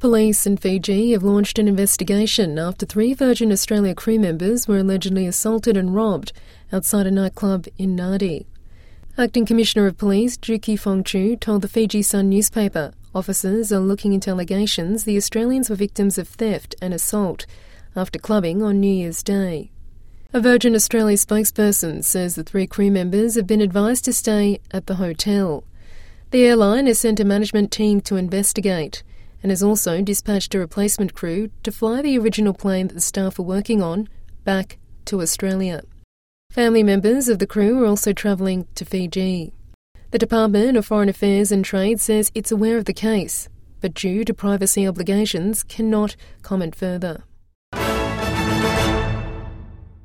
police in Fiji have launched an investigation after 3 Virgin Australia crew members were allegedly assaulted and robbed outside a nightclub in Nadi. Acting Commissioner of Police Juki Fongchu told the Fiji Sun newspaper officers are looking into allegations the Australians were victims of theft and assault after clubbing on New Year's Day. A Virgin Australia spokesperson says the 3 crew members have been advised to stay at the hotel. The airline has sent a management team to investigate and has also dispatched a replacement crew to fly the original plane that the staff were working on back to Australia. Family members of the crew are also travelling to Fiji. The Department of Foreign Affairs and Trade says it's aware of the case, but due to privacy obligations cannot comment further.